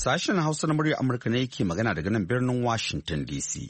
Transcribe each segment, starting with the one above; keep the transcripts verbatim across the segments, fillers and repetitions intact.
Sashen Hausa na muryar Amurka ne yake magana daga nan birnin Washington D C.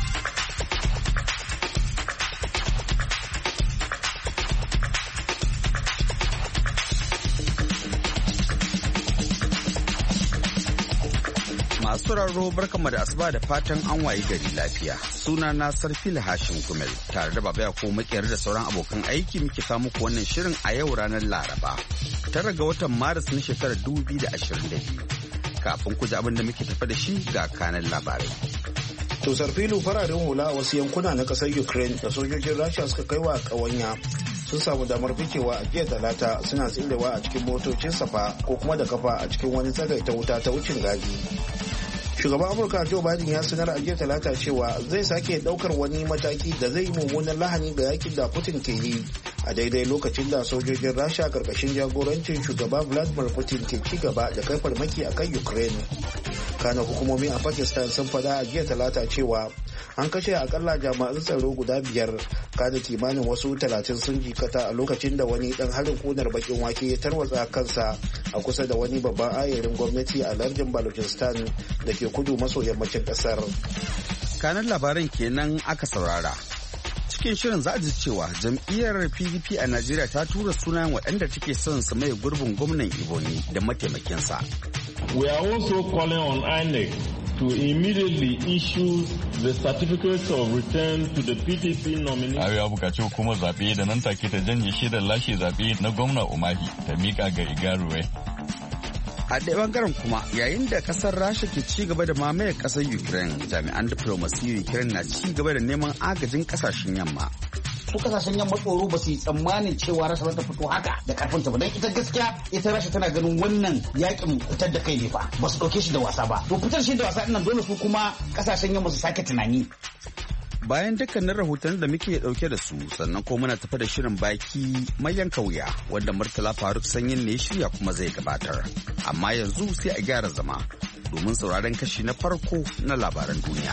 Masu sauraro barkanmu da asuba da fatan an wayi gari lafiya. Suna na Sarfil Hashim Gumel tare da Baba Yakubu Makiyar da sauran abokan aiki muke kawo muku wannan shirin a yau ranar Laraba. Tara ga watan Maris na shekarar dubu biyu da ashirin da biyu. Kafin ku ji abin da muke tafa da shi ga kanan labarai. To Sarfilu, fararen hula a wasu yankuna na kasar Ukraine da sojojin Rasha suka kai wa ƙawanya sun samu damar fikewa a jiya talata suna tsirewa a cikin motocin safa ko kuma da kafa a cikin wani tsagaita wuta ta wucin gadi. Shugaban Amurka Joe Biden ya sanar a jiya talata cewa zai sake daukar wani mataki da zai yi mummunan lahani ga yakin da Putin ke yi a daidai lokacin da sojojin Rasha karkashin jagorancin shugaba Vladimir Putin ke ci gaba da kai farmaki a kan Ukraine. Kana hukumomi a Pakistan sun faɗa a jiya talata cewa an kashe akalla jami'an tsaro guda biyar, kana kimanin wasu talatin sun jikata a lokacin da wani dan harin kunar bakin wake ya tarwatsa kansa a kusa da wani babban ayarin gwamnati a lardin Balochistan da ke kudu maso yammacin kasar. Kanan labaran kenan aka saurara. Cikin shirin za a ji cewa jam'iyyar P D P a Najeriya ta tura sunayen waɗanda take son su mai gurbin gwamnan Ebonyi da mataimakinsa. We are also calling on I N E C to immediately issue the certificates of return to the P D P nominee. Ayo ya bukaci hukumar zaɓe da nan take ta janye shaidar lashe zaɓe na gwamna Umahi ta miƙa ga Igaruwe. A ɗaya bangaren kuma yayin da ƙasar Rasha ke ci gaba da mamayar ƙasar Ukraine, jami'an diflomasiyyar Ukraine na ci gaba da neman agajin ƙasashen yamma. Su kasashen yamma tsoro ba su yi tsammanin cewa Rasha za ta fito haka da karfinta ba, don ita gaskiya ita Rasha tana ganin wannan yakin fitar da kai ne fa ba su ɗauke shi da wasa ba. To fitar shi da wasa ɗin nan dole su kuma kasashen yamma su sake tunani. Bayan dukkanin rahoton da muke dauke da su, sannan ko muna tafi da shirin baki mai yanka wuya wanda Murtala Faruk Sanyin ne shirya kuma zai gabatar. Amma yanzu sai a gyara zama domin sauraron kashi na farko na labaran duniya.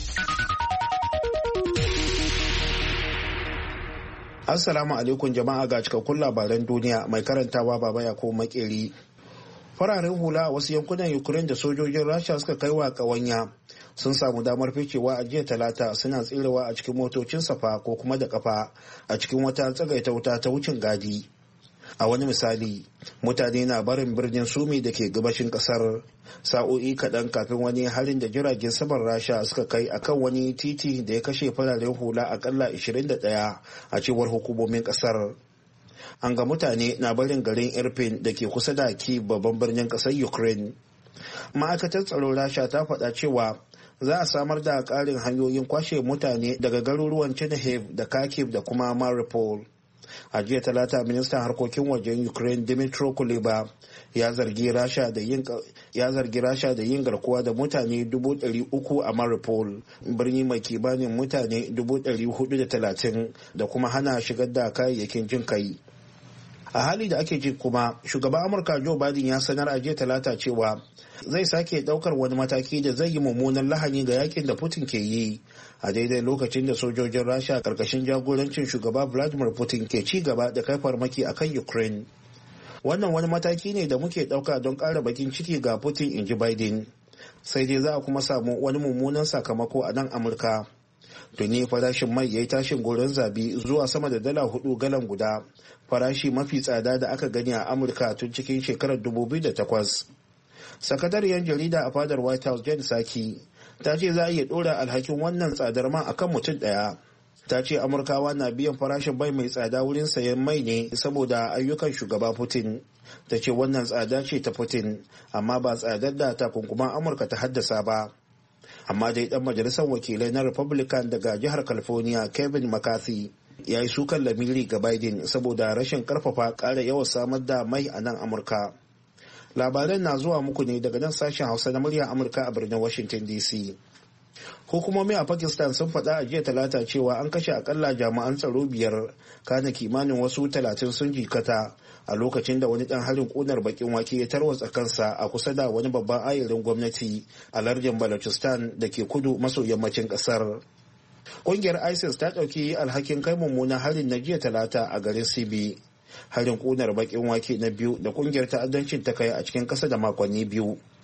Assalamu alaikum jama'a, ga cikakkun labaran duniya mai karantawa Baba Yakubu Makeri. Fararen hula a wasu yankunan Ukraine da sojojin Rasha suka kai wa ƙawanya sun samu damar ficewa a jiya talata suna tsirewa a cikin motocin safa ko kuma da kafa a cikin wata tsagaita wuta ta wucin gadi. A wani misali, mutane na barin birnin Sumi da ke gabashin kasar sa'o'i kaɗan kafin wani harin da jiragen saman Rasha suka kai akan wani titi da ya kashe fararen hula akalla ashirin da ɗaya a cewar hukumomin kasar. An ga mutane na barin garin Irpin da ke kusa da Kyiv, babban birnin kasar Ukraine. Ma'aikatar tsaron Rasha ta faɗa cewa za a samar da ƙarin hanyoyin kwashe mutane daga garuruwan Chernihiv da Kharkiv da kuma Mariupol. A jiya talata, ministan harkokin wajen Ukraine Dmytro Kuleba ya zargi Rasha da yin ya zargi Rasha da yin garkuwa da mutane dubu ɗari uku a Mariupol, birni mai kimanin mutane dubu ɗari hudu da talatin, da kuma hana shigar da kayayyakin jin kai. A hali da ake ji kuma, shugaban Amurka Joe Biden ya sanar a jiya talata cewa zai sake daukar wani mataki da zai yi mummunan lahani ga yakin da Putin ke yi a daidai lokacin da sojojin Rasha karkashin jagorancin shugaba Vladimir Putin ke ci gaba da kai farmaki akan Ukraine. Wannan wani mataki ne da muke dauka don ƙara bakin ciki ga Putin, in ji Biden. Sai dai za a kuma samu wani mummunan sakamako a nan Amurka. Tuni farashin mai ya yi tashin goron zabi zuwa sama da dala hudu galan guda, farashi mafi tsada da aka gani a Amurka tun cikin shekarar dubu biyu da takwas. Sakatariyar jarida a fadar White House Jen Psaki ta ce za a iya dora alhakin wannan tsadar man akan mutum daya. Ta ce Amurkawa na biyan farashin bai mai tsada wurin sayan mai ne saboda ayyukan shugaba Putin. Ta ce wannan tsada ce ta Putin, amma ba tsadar da takunkuman Amurka ta haddasa ba. Amma dai dan majalisar wakilai na Republican daga jihar California Kevin McCarthy ya yi sukan lamiri ga Biden saboda rashin karfafa ƙara yawan samar da mai a nan Amurka. Labaran na zuwa muku ne daga nan sashen Hausa na muryar Amurka a birnin Washington D C. Hukumomi a Pakistan sun faɗa a jiya talata cewa an kashe akalla jami'an tsaro biyar, kana kimanin wasu talatin sun jikata a lokacin da wani ɗan harin ƙunar bakin wake ya tarwatsa kansa a kusa da wani babban ayarin gwamnati a lardin Balochistan da ke kudu maso yammacin ƙasar. Ƙungiyar ISIS ta ɗauki alhakin kai mummunan harin na jiya talata a garin Sibi. Harin ƙunar bakin wake na biyu da ƙungiyar ta'addancin ta kai a cikin ƙasa da makonni biyu.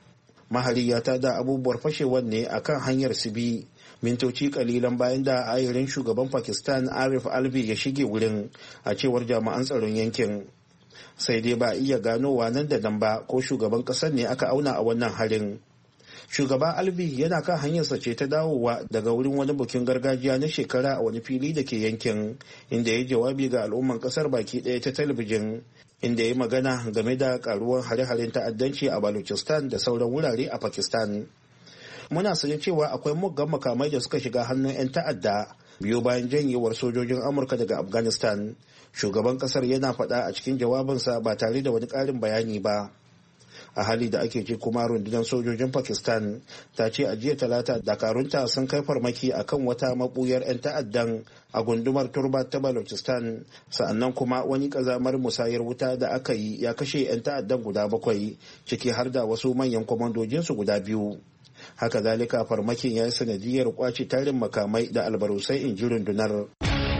mahari ya tada abubuwar fashewar ne a kan hanyar sibi mintoci kalilan bayan da ayarin shugaban Pakistan Arif Alvi ya shige wurin, a cewar jami'an tsaron yankin. Sai dai ba iya ganowa nan da nan ba ko shugaban kasar ne aka auna a wannan harin. Shugaba Alvi yana kan hanyarsa ce ta dawowa daga wurin wani bukin gargajiya na shekara a wani fili da ke yankin, inda ya jawabi ga al'umman kasar baki ɗaya ta talabijin, inda ya magana game da karuwar hare-haren ta'addanci a Balochistan da sauran wurare a Pakistan. Muna sanye cewa akwai muggan makamai da suka shiga hannun 'yan ta'adda biyo bayan janyewar sojojin Amurka daga Afghanistan. Shugaban kasar yana faɗa a cikin jawabinsa ba tare da wani ƙarin bayani ba. A hali da ake ce kuma rundunar sojojin Pakistan ta ce a jiya talata dakarunta sun kai farmaki akan wata mabuyar 'yan ta'addan a gundumar Turba ta Balochistan, sa'annan kuma wani kazamar musayar wuta da aka yi ya kashe 'yan ta'addan guda bakwai, ciki har da wasu manyan kwamandojinsu guda biyu. Haka zalika farmakin ya yi sanadiyar kwace tarin makamai da albarusai, in ji rundunar.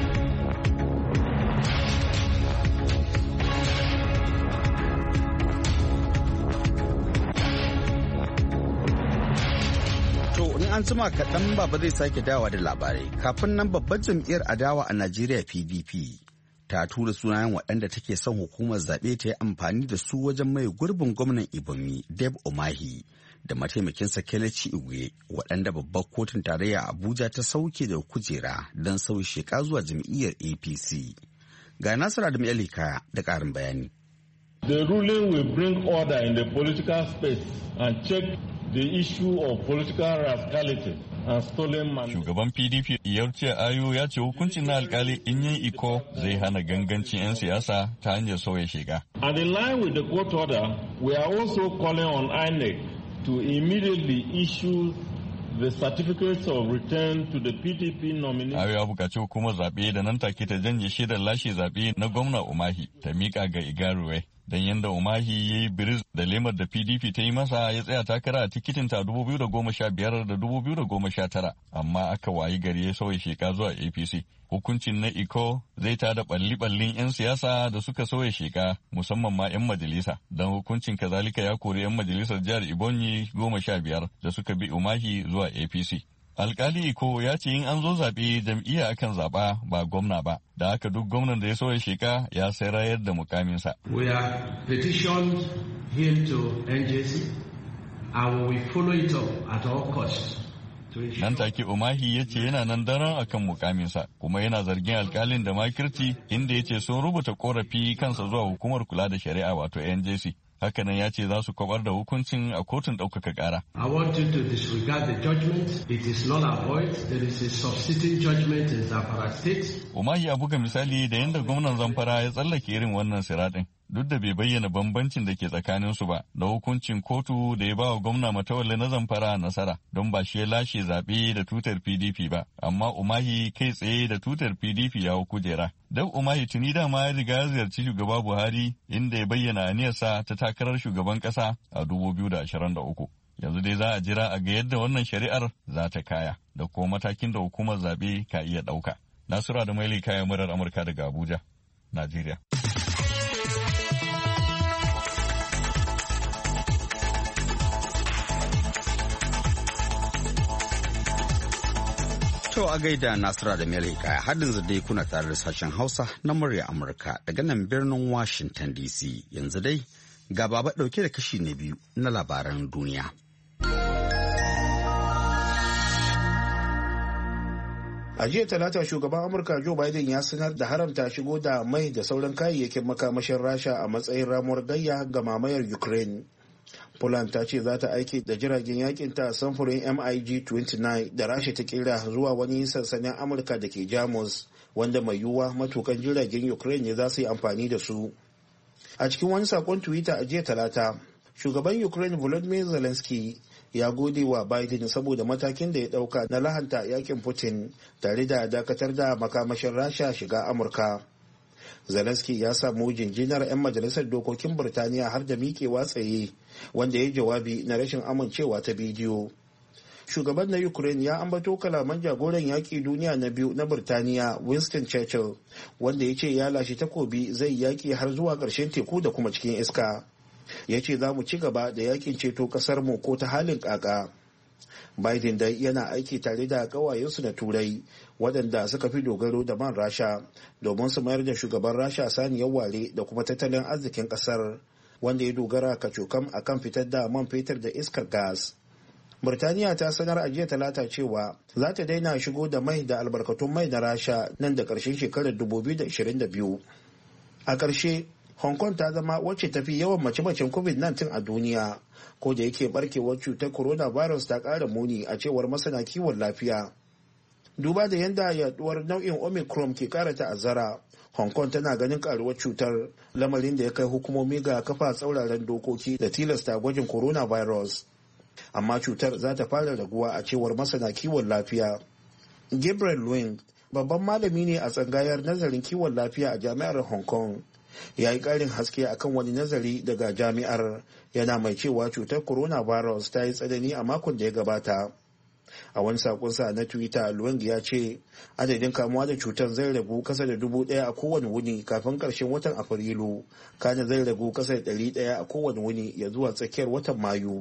An jima kaɗan baba zai sake dawa da labarai. Kafin nan babbar jam'iyyar adawa a Najeriya P D P ta tura sunayen waɗanda take son hukumar zaɓe ta yi amfani da su wajen mai gurbin gwamnan Ebonyi Deb Umahi da mataimakinsa Kelechi Igwe, waɗanda babbar kotun tarayya Abuja ta sauke da kujera don sauyi sheka zuwa jam'iyyar A P C. Ga Nasiru Adamu Elikaya da ƙarin bayani. The ruling will bring order in the political space and check the issue of political rascality and stolen money. Shugaban P D P Yarce Ayo ya ce hukuncin na alkali in yin iko zai hana gangancin 'yan siyasa ta hanyar sauya shiga. And in line with the court order, we are also calling on I N E C to immediately issue the certificates of return to the P D P nominee. Ayo ya bukaci hukumar zaɓe da nan take ta janye shaidar lashe zaɓe na gwamna Umahi ta miƙa ga Igaruwe. Don yadda Umahi ya yi biris da lemar da P D P ta yi masa ya tsaya takara a tikitin ta dubu biyu da goma sha biyar da dubu biyu da goma sha tara, amma aka wayi gari ya sauya sheka zuwa A P C. Hukuncin na Iko zai tada balli-ballin 'yan siyasa da suka sauya sheka, musamman ma 'yan majalisa, don hukuncin kazalika ya kori 'yan majalisar jihar Ebonyi goma sha biyar da suka bi Umahi zuwa A P C. Alkali Iko ya ce in an zo zaɓe jam'iyya akan zaɓa ba gwamna ba, da haka duk gwamnan da ya sauya sheka ya sai rayar da mukaminsa. We are petitioned him to N J C and we follow it up at all costs. Nan take Umahi ya ce yana nan daren akan mukaminsa, kuma yana zargin alkalin da makirci, inda ya ce sun rubuta korafi kansa zuwa hukumar kula da shari'a wato N J C. Hakanan ya ce za su kwabar da hukuncin a kotun ɗaukaka ƙara. I want you to disregard the judgment. It is not a void. There is a substitute judgment in Zamfara State. Umahi ya buga misali da yadda gwamnan Zamfara ya tsallake irin wannan siraɗin. Duk da bai bayyana bambancin da ke tsakaninsu ba, da hukuncin kotu da ya ba wa gwamna Matawalle na Zamfara nasara, don ba shi ya lashe zaɓe da tutar P D P ba, amma Umahi kai tsaye da tutar P D P ya hau kujera. Dau Umahi tuni dama ya riga ya ziyarci shugaba Buhari, inda ya bayyana aniyarsa ta takarar shugaban ƙasa a dubu biyu da ashirin da uku. Yanzu dai za a jira a ga yadda wannan shari'ar za ta kaya, da kuma matakin da hukumar zaɓe ka iya ɗauka. Nasura da Maili kayan murar Amurka daga Abuja, Najeriya. To a gaida Nasira da Mel Hikaya, haddin dai kuna tare da sashen Hausa na murya Amurka daga nan birnin Washington D C. Yanzu dai ga baba ɗauke da kashi na biyu na labaran duniya. A jiya talata shugaban Amurka Joe Biden ya sanar da haramta shigo da mai da sauran kayayyakin makamashin Rasha a matsayin ramuwar gayya ga mamayar Ukraine. Poland ta ce za ta aiki da jiragen yakin ta samfurin M I G twenty nine da Rasha ta kira zuwa wani sansanin Amurka da ke Jamus, wanda mai yiwuwa matukan jiragen Ukraine ne za su yi amfani da su. A cikin wani sakon Twitter a jiya talata, shugaban Ukraine Volodymyr Zelensky ya gode wa Biden saboda matakin da ya dauka na lahanta yakin Putin tare da dakatar da makamashin Rasha shiga Amurka. Zelensky ya samu jinjinar 'yan majalisar dokokin Birtaniya har da miƙewa tsaye, wanda ya jawabi na rashin amincewa ta bidiyo. Shugaban na Ukraine ya ambato kalaman jagoran yaƙi duniya na biyu na Birtaniya Winston Churchill, wanda ya ce ya lashe takobi zai yaƙi har zuwa ƙarshen teku da kuma cikin iska. ya ce za mu ci gaba da yakin ceto ƙasarmu ko ta halin ƙaƙa. Biden dai yana aiki tare da ƙawayensu na turai waɗanda suka fi dogaro da man rasha domin su mayar da shugaban rasha saniyar ware da kuma tattalin arzikin ƙasar wanda ya dogara kacokam a kan fitar da man fetur da iskar gas. Burtaniya ta sanar a jiya talata cewa za ta daina shigo da mai da albarkatun mai na rasha nan da ƙarshen shekarar dubu biyu da ashirin da biyu. A ƙarshe, Hong Kong ta zama wacce tafi yawan mace-macen covid nineteen a duniya, ko da yake barkewar cutar coronavirus ta ƙara muni a cewar masana kiwon lafiya. Duba da yadda yaduwar nau'in Omicron ke ƙara ta'azzara, Hong Kong tana ganin karuwar cutar, lamarin da ya kai hukumomi ga kafa tsauraran dokoki da tilasta gwajin coronavirus. Amma cutar za ta fara raguwa a cewar masana kiwon lafiya. Gabriel Wing, babban malami ne a tsangayar nazarin kiwon lafiya a jami'ar Hong Kong, ya yi ƙarin haske akan wani nazari daga jami'ar, yana mai cewa cutar coronavirus ta yi tsanani a makon da ya gabata. A wani sakonsa na Twitter, Luwang ya ce adadin kamuwa da cutar zai ragu kasa da dubu ɗaya a kowane wuni kafin ƙarshen watan Afrilu, kana zai ragu kasa da ɗari ɗaya a kowane wuni ya zuwa tsakiyar watan Mayu.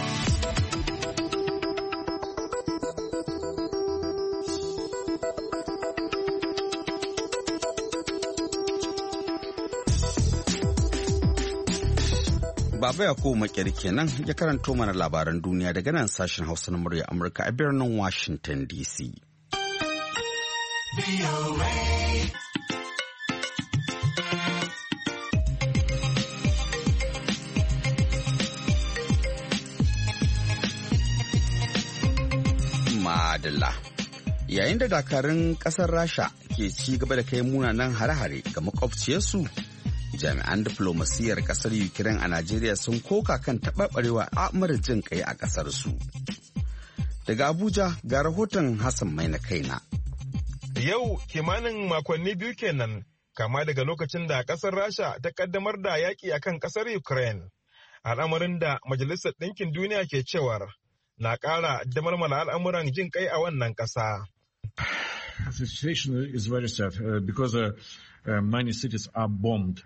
Baba Yakubu Makeri kenan ya karanto mana labaran duniya daga nan sashen Hausa na murya Amurka a birnin Washington D C. Madalla. Yayin da dakarun ƙasar Rasha ke ci gaba da kai munanan hare-hare ga makwabciyarsu, jami'an diflomasiyyar kasar Ukraine a Najeriya sun koka kan taɓarɓarewa al'amuran jin kai a ƙasar su. Daga Abuja ga rahoton Hassan Mai na kaina. Yau kimanin makonni biyu kenan kama daga lokacin da ƙasar Rasha ta kaddamar da yaƙi akan ƙasar Ukraine. Al'amarin da Majalisar Ɗinkin Duniya ke cewar na ƙara damarmala al'amuran jin kai a wannan ƙasa. The situation is very sad uh, because uh, uh, many cities are bombed.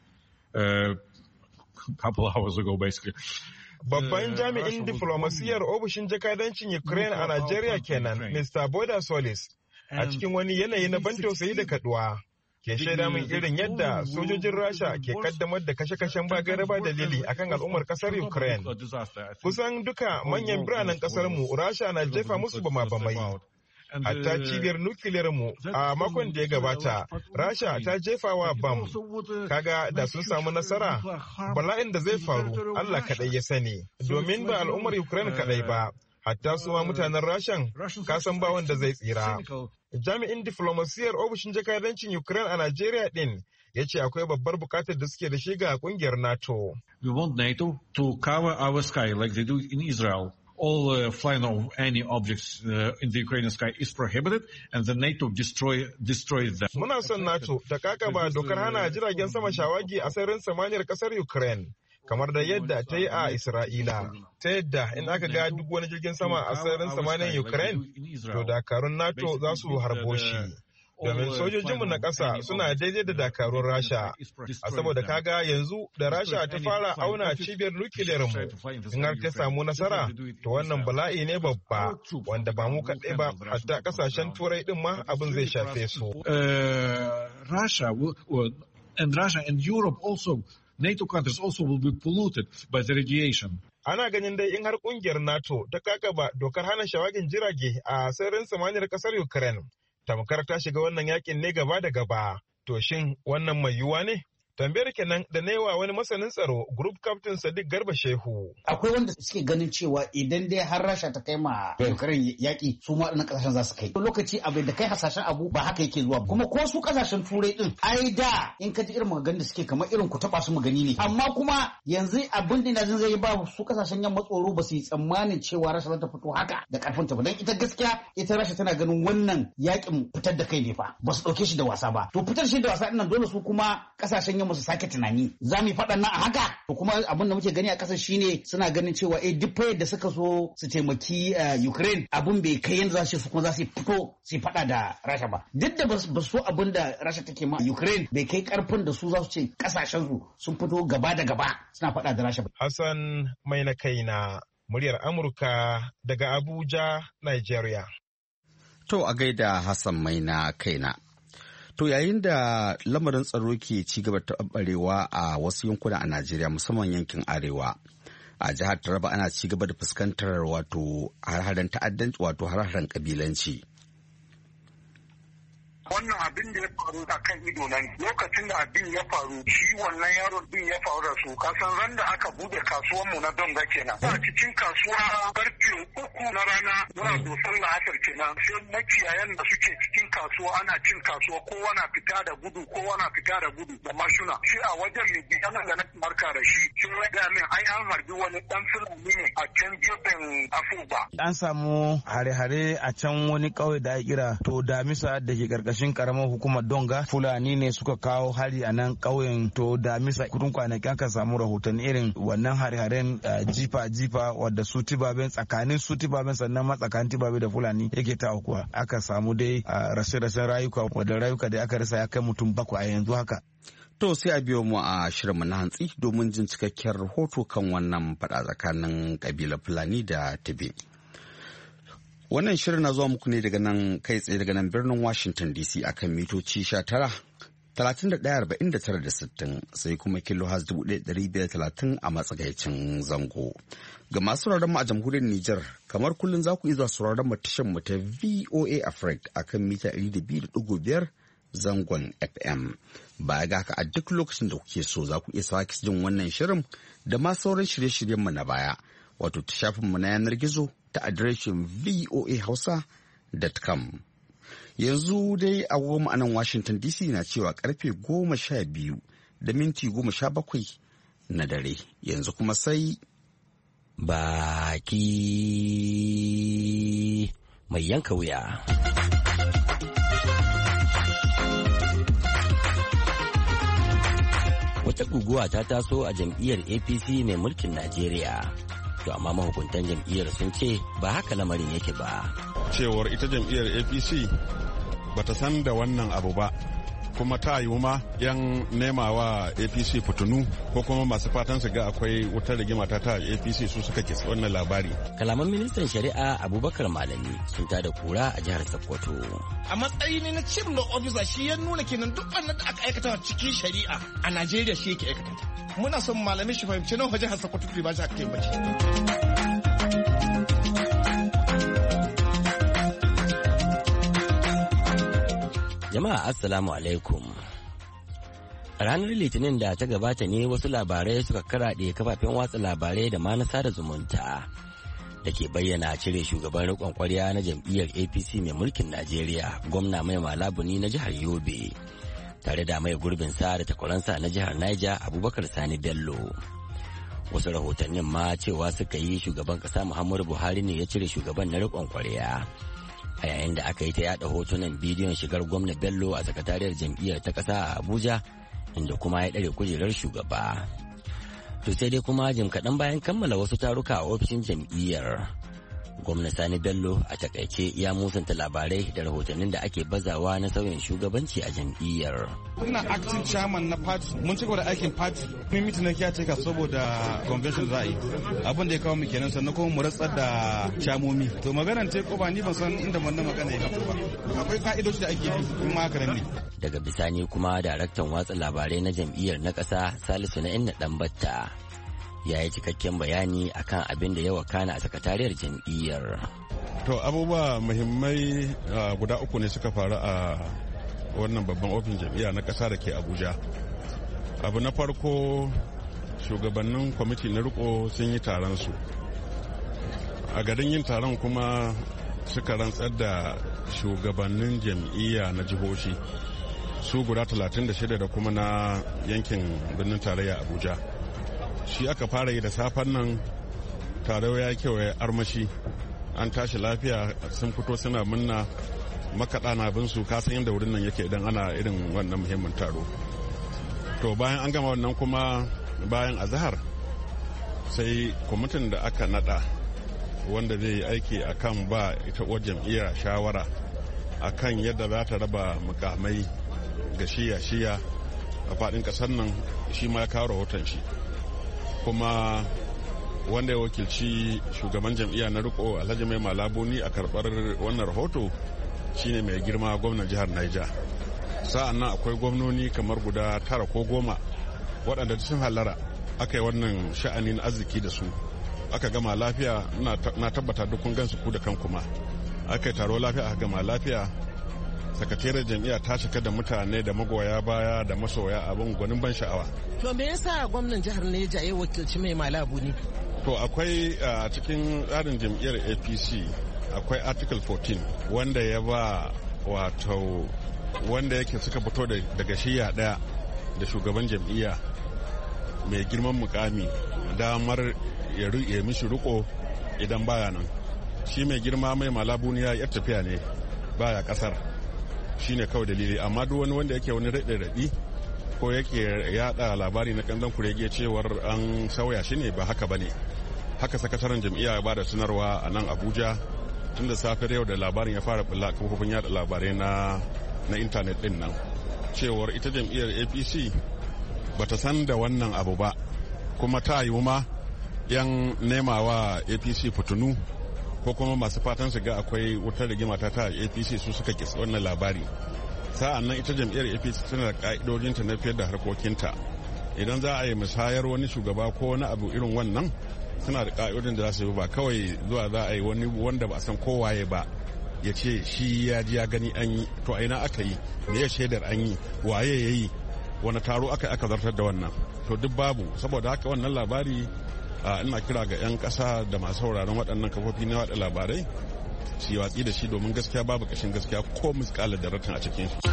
A couple of hours ago, basically. Babban jami'in diflomasiyyar ofishin jakadancin Ukraine a Najeriya kenan, Mister Boda Solis, a cikin wani yanayi na ban tausayi da kaduwa, ke shaida min irin yadda sojojin Rasha ke kaddamar da kashe-kashen ba gaira ba dalili akan al'ummar kasar Ukraine. Kusan duka manyan biranen kasar mu Rasha na jefa musu bama-bamai. Hatta cibiyar nukiliyar mu a makon da ya gabata, Rasha ta jefa wa bam. Kaga da sun samu nasara, bala'in da zai faru Allah kaɗai ya sani. Domin ba al'ummar Ukraine kaɗai ba, hatta su ma mutanen Rashan kasan ba wanda zai tsira. Jami'in diflomasiyyar ofishin jakadancin Ukraine a Najeriya din ya ce akwai babbar bukatar da suke da shi ga kungiyar NATO. We want NATO to cover our sky like they do in Israel. All uh, flying of any objects uh, in the Ukrainian sky is prohibited, and the NATO destroy destroys them. Muna son NATO ta kakaba dokar hana jiragen sama shawagi a sararin samaniyar kasar Ukraine, kamar da yadda ta yi a Isra'ila. Ta yadda in aka ga duk wani jirgin sama a sararin samaniyar Ukraine, to dakarun NATO za su harbo shi. Domin sojojinmu na ƙasa suna daidai da dakarun Rasha, a saboda kaga yanzu da Rasha ta fara auna cibiyar nukiliyarmu, in har ta samu nasara, to wannan bala'i ne babba, wanda ba mu kaɗai ba, hatta ƙasashen turai ɗin ma abin zai shafe su. Russia and Russia and Europe also, NATO countries also will be polluted by the radiation. Ana ganin dai in har ƙungiyar NATO ta kakaba dokar hana shawagin jirage a sararin samaniyar ƙasar Ukraine, tamkar ta shiga wannan yakin ne gaba da gaba. To shin wannan mai yiwuwa ne? Tambayar kenan da na wa wani masanin tsaro, Group Captain Sadiq Garba Shehu. Akwai wanda suke ganin cewa idan dai har Rasha ta kai ma Ukraine yaƙi, su ma ɗan ƙasashen za su kai. Lokaci abu da kai hasashen abu ba haka yake zuwa. Kuma ko su ƙasashen Turai ɗin, ai da in ka ji irin maganganun da suke kamar irin ku taɓa su magani ne. Amma kuma yanzu abin da na jin zai ba su ƙasashen yamma tsoro ba su yi tsammanin cewa Rasha za ta fito haka da ƙarfinta ba. Don ita gaskiya ita Rasha tana ganin wannan yaƙin fitar da kai ne fa. Ba su ɗauke shi da wasa ba. To fitar shi da wasa ɗin nan dole su kuma ƙasashen yamma musu sake tunani za mu yi faɗan nan a haka to kuma abin da muke gani a ƙasar shine suna ganin cewa eh duk da suka so su taimaki Ukraine abun bai kai yanda za su kuma za su fito su faɗa da Rasha ba duk da ba so abin da Rasha take ma Ukraine bai kai karfin da su za su ce kasashen su sun fito gaba da gaba suna faɗa da Rasha ba. Hassan mai na kaina muryar Amurka daga Abuja, Nigeria. To a gaida Hassan mai na kaina. To yayin da lamarin tsaro ke ci gaba ta barewa a wasu yankuna a Najeriya musamman yankin Arewa. A jihar Taraba ana ci gaba da fuskantar wato har-haren ta'addanci wato har-haren kabilanci. Wannan abin da ya faru a kan ido nan lokacin da abin ya faru shi wannan yaron din ya faru da su kasan ran da aka bude kasuwar mu na Donga kenan a cikin kasuwa karfe uku na rana muna dosar la'asar kenan sai makiyayan da suke cikin kasuwa ana cin kasuwa kowa na fita da gudu kowa na fita da gudu da mashuna shi a wajen mai gida da na marka da shi shi ya ga min ai an harbi wani dan fulani ne a can gefen Afuba an samu hare-hare a can wani kauye da ya kira to Damisa da ke karkashin karamar hukumar Donga Fulani ne suka kawo hari a nan ƙauyen to Damisa kudin kwanaki aka samu rahoton irin wannan hare-haren jifa-jifa wadda su tibaben tsakanin su tibaben sannan ma tsakanin tibabe da Fulani yake ta aukuwa aka samu dai rashe-rashen rayuka wadda rayuka da aka rasa ya kai mutum bakwai a yanzu haka. To sai a biyo mu a shirinmu na hantsi domin jin cikakkiyar rahoto kan wannan faɗa tsakanin kabilar Fulani da Tibe. Wannan shirin na zuwa muku ne daga nan kai tsaye daga nan birnin Washington D C akan mitoci sha tara, talatin da ɗaya, arba'in da tara da sittin sai kuma kilo has dubu ɗaya ɗari biyar talatin a matsakaicin zango. Ga masu sauraron mu a jamhuriyar Nijar kamar kullum za ku iya zuwa sauraron mu tashar mu ta V O A Africa akan mita ɗari da biyu da ɗigo biyar zangon F M. Baya ga haka a duk lokacin da kuke so za ku iya sake jin wannan shirin da ma sauran shirye-shiryen mu na baya wato ta shafin mu na yanar gizo ta adireshin voa hausa dot com. Yanzu dai agogo a nan Washington D C na cewa karfe goma sha biyu da minti goma sha bakwai na dare. Yanzu kuma sai baki mai yanka wuya. Wata guguwa ta taso a jam'iyyar A P C mai mulkin Najeriya. To amma mahukuntan jam'iyyar sun ce ba haka lamarin yake ba. Cewar ita jam'iyyar A P C bata san da wannan abu ba, kuma ta yiwu ma yan nemawa A P C fitunu ko kuma masu fatan su ga akwai wutar rigima ta ta A P C su suka kitsa wannan labari. Kalaman ministan shari'a Abubakar Malami sun tada kura a jihar Sokoto. A matsayi ne na chief law officer shi ya nuna kenan duk wannan da aka aikata cikin shari'a a Najeriya shi yake aikata. Muna son malamin shi fahimci nan wajen hasa kwatutu ba shi aka bace. Jama'a assalamu alaikum. Ranar Litinin da ta gabata ne wasu labarai suka karaɗe kafafen watsa labarai da ma na sada zumunta da ke bayyana cire shugaban riƙon ƙwarya na jam'iyyar A P C mai mulkin Najeriya, gwamna Mai Malabuni na jihar Yobe. Tare da mai gurbin sa da takwaransa na jihar Niger Abubakar Sani Bello. Wasu rahotannin ma cewa suka yi shugaban kasa Muhammadu Buhari ne ya cire shugaban na riƙon kwarya. A yayin da aka yi ta yada hotunan bidiyon shigar gwamna Bello a sakatariyar jam'iyyar ta kasa a Abuja inda kuma ya ɗare kujerar shugaba. To sai dai kuma jim kaɗan bayan kammala wasu taruka a ofishin jam'iyyar. Gwamna Sani Bello a takaice ya musanta labarai da rahotannin da ake bazawa na sauyin shugabanci a jam'iyyar. Ina acting chairman na party, mun ci gaba da aikin party. Mun mitin na kiyateka saboda convention za a yi. Abin da ya kawo mu kenan sannan kuma mu ratsar da chamomi. To maganar te ko ba ni ban san inda wannan magana ya fito ba. Akwai ka'idoji da ake bi kuma haka ne. Daga bisani kuma daraktan watsa labarai na jam'iyyar na ƙasa Salisu na Inna Dambatta ya yi cikakken bayani akan abin da ya wakana a sakatariyar jam'iyyar. To abubuwa muhimmai guda uku ne suka faru a wannan babban ofin jam'iyya na ƙasa da ke Abuja. Abu na farko, shugabannin kwamiti na riko sun yi taron su. A garin yin taron kuma suka rantsar da shugabannin jam'iyya na jihohi su guda talatin da shida da kuma na yankin birnin tarayya Abuja. Shi aka fara yi da safen nan, taro ya kewaye armashi, an tashi lafiya, sun fito suna munna, makaɗa na bin su, kasan yadda wurin nan yake idan ana irin wannan muhimmin taro. to bayan an gama wannan kuma bayan azahar sai kwamitin da aka nada wanda zai yi aiki akan ba ita uwar jam'iyyar shawara akan yadda za ta raba mukamai ga shiya-shiya a faɗin ƙasar nan shi ma ya kawo rahoton shi kuma wanda ya wakilci shugaban jam'iyya na riko alhaji mai malabuni a karɓar wannan rahoto shine mai girma gwamnan jihar Niger. Sa'an nan akwai gwamnoni kamar guda tara ko goma waɗanda sun halara aka yi wannan sha'anin arziki da su aka gama lafiya na tabbata dukkan gansu ku da kan kuma aka yi taro lafiya aka gama lafiya sakatariyar jam'iyya ta cika da mutane da magoya baya da masoya abin gwanin ban sha'awa. To me yasa gwamnan jihar Neja ya wakilci mai malabu ne? To akwai a cikin tsarin jam'iyyar A P C akwai article fourteen wanda ya ba wato wanda yake suka fito daga shiya daya da shugaban jam'iyya mai girman mukami damar ya mishi riko idan baya nan. Shi mai girma mai malabuniya ya tafiya ne baya kasar shine kawai dalili, amma duk wani wanda yake wani raɗe-raɗi ko yake yada labari na kanzon kurege cewar an sauya shi ne ba haka bane. Haka sakataren jam'iyya ya bada sanarwa a nan Abuja tun da safiyar yau da labarin ya fara bulla kafofin yada labarai na na intanet din nan cewar ita jam'iyyar A P C bata san da wannan abu ba, kuma ta yiwu ma yan nemawa A P C fitunu ko kuma masu fatan su ga akwai wutar rigima ta ta A P C su suka kisa wannan labari. Sa'an nan ita jam'iyyar A P C tana da ka'idojinta na fiye da harkokinta. Idan za a yi musayar wani shugaba ko wani abu irin wannan suna da ka'idojin da za su yi, ba kawai zuwa za a yi wani wanda ba a san kowaye ba ya ce shi ya ji ya gani an yi, to a ina aka yi, me ya shaidar an yi, waye ya yi, wani taro aka aka zartar da wannan, to duk babu. Saboda haka wannan labari ina kira ga 'yan ƙasa da masu sauraron waɗannan kafofi na waɗa labarai su yi watsi da shi, domin gaskiya babu ƙashin gaskiya ko miskalar da ratin a cikin shi.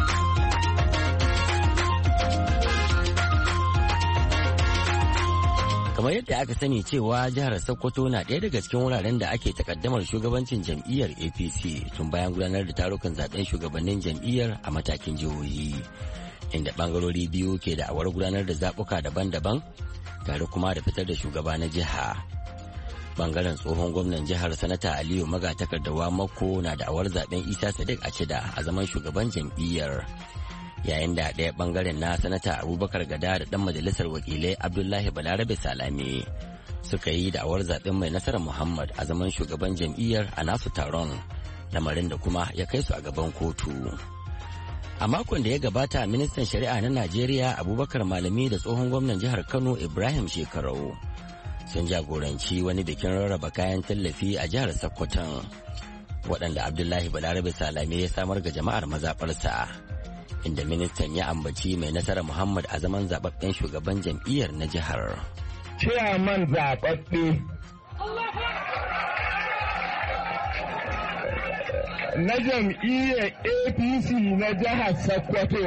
Kamar yadda aka sani cewa jihar Sokoto na ɗaya daga cikin wuraren da ake takaddamar shugabancin jam'iyyar A P C tun bayan gudanar da tarukan zaben shugabannin jam'iyyar a matakin jihohi, inda bangarori biyu ke da awar gudanar da zaɓuka daban-daban tare kuma da fitar da shugaba na jiha. Bangaren tsohon gwamnan jihar Sanata Aliyu Magatakardawa Mako na da awar zaben Isa Sadiq Acida a zaman shugaban jam'iyyar, yayin da ɗaya bangaren na Sanata Abubakar Gada da ɗan majalisar wakilai Abdullahi Balarabe Salame suka yi da awar zaben mai nasarar Muhammad a zaman shugaban jam'iyyar a nasu taron, lamarin da kuma ya kai su a gaban kotu. A makon da ya gabata, ministan shari'a na Najeriya Abubakar Malami da tsohon gwamnan jihar Kano Ibrahim Shekarau sun jagoranci wani bikin rarraba kayan tallafi a jihar Sokoton, waɗanda Abdullahi Balarabe Salame ya samar ga jama'ar mazaɓarsa, inda ministan ya ambaci mai nasara Muhammad a zaman zaɓaɓɓen shugaban jam'iyyar na jihar. Ciyaman zaɓaɓɓe na jam'iyyar A P C na jihar Sokoto,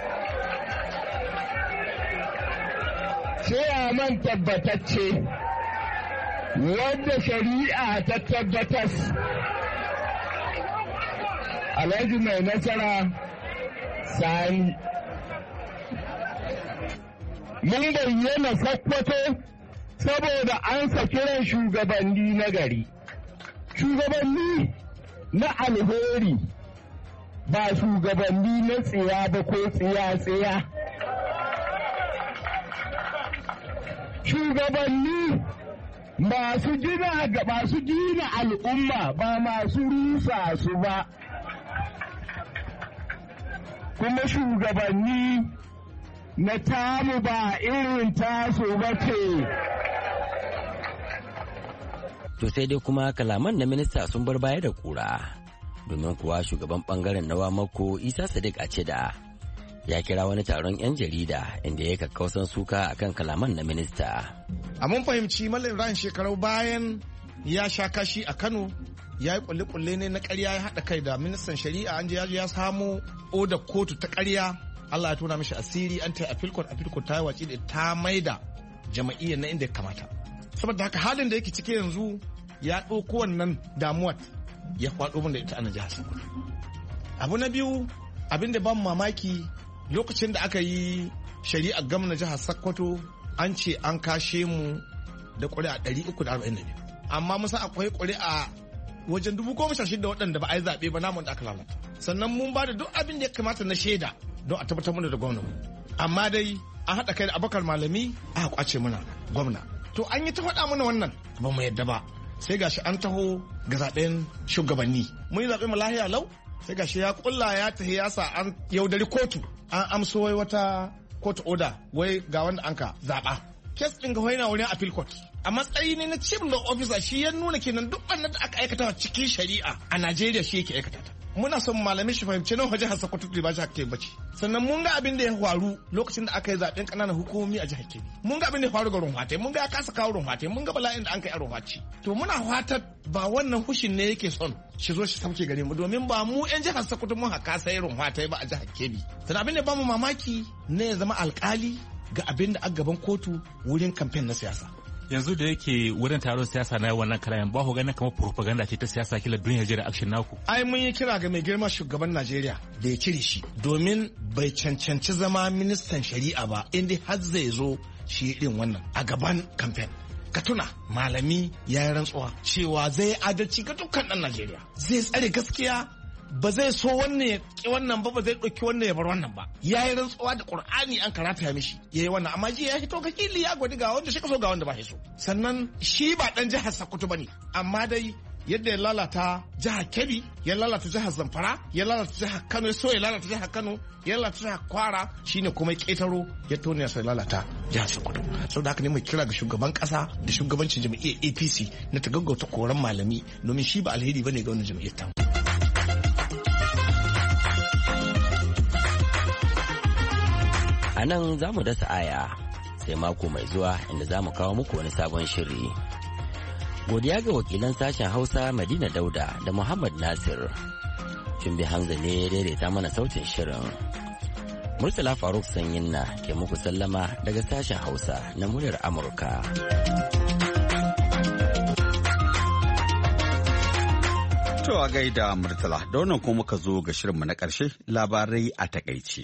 ciyaman tabbatacce wadda shari'a ta tabbatas, Alhaji mai nasara Sani. Mun bayyana Sokoto saboda an kiran shugabanni na gari, shugabanni na alheri, ba shugabanni na tsiya ba ko tsiya-tsiya. Shugabanni masu gina ga masu gina al'umma, ba masu rusa su ba. Kuma shugabanni na tamu ba irin tasu ba ce. To sai dai kuma kalaman na minista sun bar baya da kura, domin kuwa shugaban bangaren na Wamako Isa Sadiq Acida ya kira wani taron 'yan jarida inda ya kakkausan suka akan kalaman na minista. A mun fahimci Malam Ibrahim Shekarau bayan ya sha kashi a Kano ya yi kulle-kulle ne na ƙarya, ya haɗa kai da ministan shari'a, an je ya samu oda kotu ta ƙarya. Allah ya tona mishi asiri, an ta afilkot afilkot ta yi waci da ta maida jama'iyyar na inda ya kamata. Saboda haka halin da yake ciki yanzu ya ɗauko wannan damuwar ya kwaɗo min da ita a jihar Sokoto. Abu na biyu, abin da ban mamaki lokacin da aka yi shari'a gwamnan jihar Sokoto an ce an kashe mu da ƙuri'a ɗari uku da arba'in da biyu amma musa akwai ƙuri'a wajen dubu goma sha shida waɗanda ba a yi zaɓe ba namun da aka lalata sannan mun ba da duk abin da ya kamata na shaida don a tabbatar mana da gwamna amma dai an haɗa kai da Abubakar Malami aka kwace mana gwamna to an yi ta faɗa mana wannan ba mu yadda ba sai gashi an taho ga zaɓen shugabanni mun yi zaɓe mu lahiya lau sai gashi ya kulla ya tahi ya sa an yaudari kotu an amso wai wata court order wai ga wanda anka zaɓa kes ɗin ga yana wurin appeal court a matsayi ne na chief law officer shi ya nuna kenan duk wannan da aka aikata cikin shari'a a Najeriya shi yake aikata ta muna son malamin shi fahimci nan waje hasa kwatutu ba shi hakke bace sannan mun ga abin da ya faru lokacin da aka yi zaben kananan hukumomi a jihar Kebbi mun ga abin da ya faru ga Runhwate mun ga ya kasa kawo Runhwate mun ga bala'in da an kai a Runhwate to muna fatar ba wannan hushin ne yake son shi zo shi sauke gare mu domin ba mu yan jihar Sokoto mun haka sai Runhwate ba a jihar Kebbi sannan abin da ba mu mamaki ne ya zama alkali ga abin da a gaban kotu wurin kamfen na siyasa yanzu da yake wurin taron siyasa na wannan kalayan ba ku ganin kamar propaganda ce ta siyasa kila don ya jira action naku ai mun yi kira ga mai girma shugaban Najeriya da ya cire shi domin bai cancanci zama ministan shari'a ba inda har zai zo shi din wannan a gaban campaign ka tuna Malami ya yi rantsuwa cewa zai adalci ga dukkan dan Najeriya zai tsare gaskiya ba zai so wannan ya ki wannan ba ba zai ɗauki wannan ya bar wannan ba ya yi rantsuwa da Qur'ani an karata ya mishi ya yi wannan amma ji ya hito ka kili ya gwadi ga wanda shi ka so ga wanda ba shi so sannan shi ba dan jihar Sokoto bane amma dai yadda ya lalata jihar Kebbi ya lalata jihar Zamfara ya lalata jihar Kano ya so ya lalata jihar Kano ya lalata jihar Kwara shine kuma ketaro ya tone sai lalata jihar Sokoto saboda haka ne mai kira ga shugaban kasa da shugabancin jami'iyyar A P C na ta gaggauta koran Malami domin shi ba alheri bane ga wannan jami'iyyar ta A nan za mu dasa aya sai mako mai zuwa inda za mu kawo muku wani sabon shiri. Godiya ga wakilan sashen Hausa Madina Dauda da Muhammad Nasir. Jumbi Hamza ne ya daidaita mana sautin shirin. Murtala Faruk Sanyinna ke muku sallama daga sashen Hausa na muryar Amurka. To a gaida Murtala, da wannan kuma muka zo ga shirinmu na ƙarshe labarai a takaice.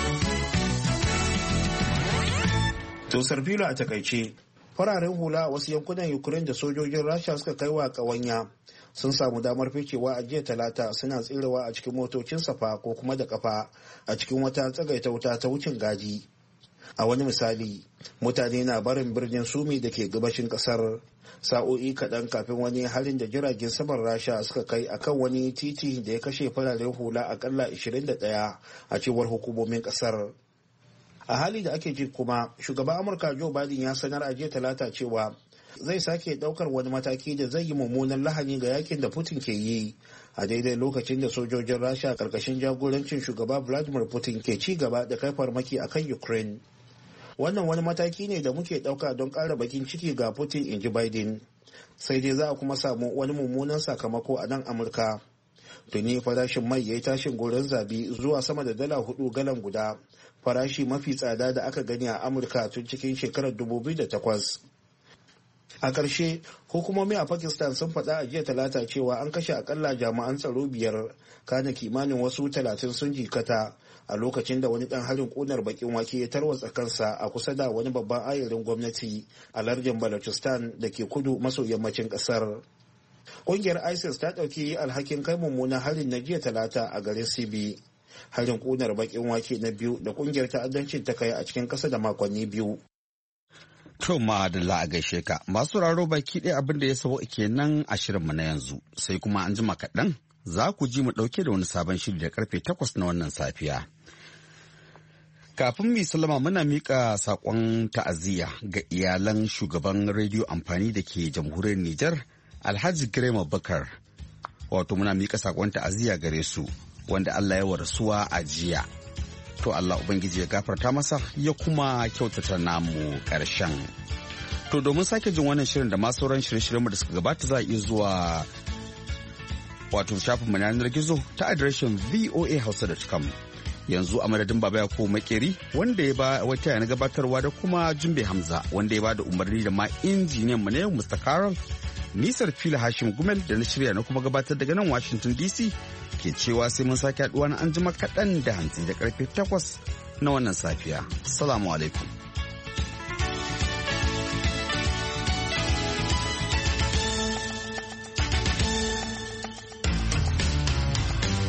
To Sarfilo a takaice, fararen hula a wasu yankunan Ukraine da sojojin Rasha suka kai wa ƙawanya sun samu damar ficewa a jiya talata suna tsirewa a cikin motocin safa ko kuma da kafa a cikin wata tsagaita wuta ta wucin gadi. A wani misali, mutane na barin birnin Sumi da ke gabashin kasar sa'o'i kaɗan kafin wani harin da jiragen saman Rasha suka kai akan wani titi da ya kashe fararen hula akalla ashirin da ɗaya a cewar hukumomin kasar. A hali da ake ji kuma, shugaban Amurka Joe Biden ya sanar a jiya talata cewa zai sake daukar wani mataki da zai yi mummunan lahani ga yakin da Putin ke yi a daidai lokacin da sojojin Rasha karkashin jagorancin shugaba Vladimir Putin ke ci gaba da kai farmaki akan Ukraine. Wannan wani mataki ne da muke dauka don kara bakin ciki ga Putin, in ji Biden. Sai dai za a kuma samu wani mummunan sakamako a nan Amurka. Tuni farashin mai ya yi tashin goron zabi zuwa sama da dala hudu galan guda. Farashi mafi tsada da aka gani a Amurka tun cikin shekarar dubu biyu da takwas. A ƙarshe, hukumomi a Pakistan sun faɗa a jiya talata cewa an kashe akalla jami'an tsaro biyar, kana kimanin wasu talatin sun jikata a lokacin da wani ɗan harin ƙunar bakin wake ya tarwatsa kansa a kusa da wani babban ayarin gwamnati a lardin Balochistan da ke kudu maso yammacin ƙasar. Ƙungiyar ISIS ta ɗauki alhakin kai mummunan harin na jiya talata a garin Sibi. Harin kunar bakin wake na biyu da kungiyar ta'addancin ta kai a cikin kasa da makonni biyu. To ma da a gaishe ka masu raro baki ɗaya abin da ya sabo kenan a shirinmu na yanzu sai kuma an jima kaɗan za ku ji mu ɗauke da wani sabon shiri da karfe takwas na wannan safiya. Kafin mu sallama muna miƙa saƙon ta'aziyya ga iyalan shugaban rediyo amfani da ke jamhuriyar Nijar Alhaji Girma Bakar. Wato muna miƙa saƙon ta'aziyya gare su. Wanda Allah ya warasuwa a jiya. To Allah Ubangiji ya gafarta masa ya kuma kyautata namu ƙarshen. To domin sake jin wannan shirin da ma sauran shirye-shiryenmu da suka gabata za a iya zuwa wato shafinmu na yanar gizo ta adireshin v o a hausa dot com. Yanzu a madadin Baba Yakubu Makeri wanda ya ba wata yana gabatarwa da kuma Jumbe Hamza wanda ya ba da umarni da ma injiniyan mu ne Mister Carol. Nisar Fila Hashim Gumel da na shirya na kuma gabatar daga nan Washington D C ke cewa sai mun sake haɗuwa na anjima kaɗan da hantsi da karfe takwas na wannan safiya. Assalamu alaikum.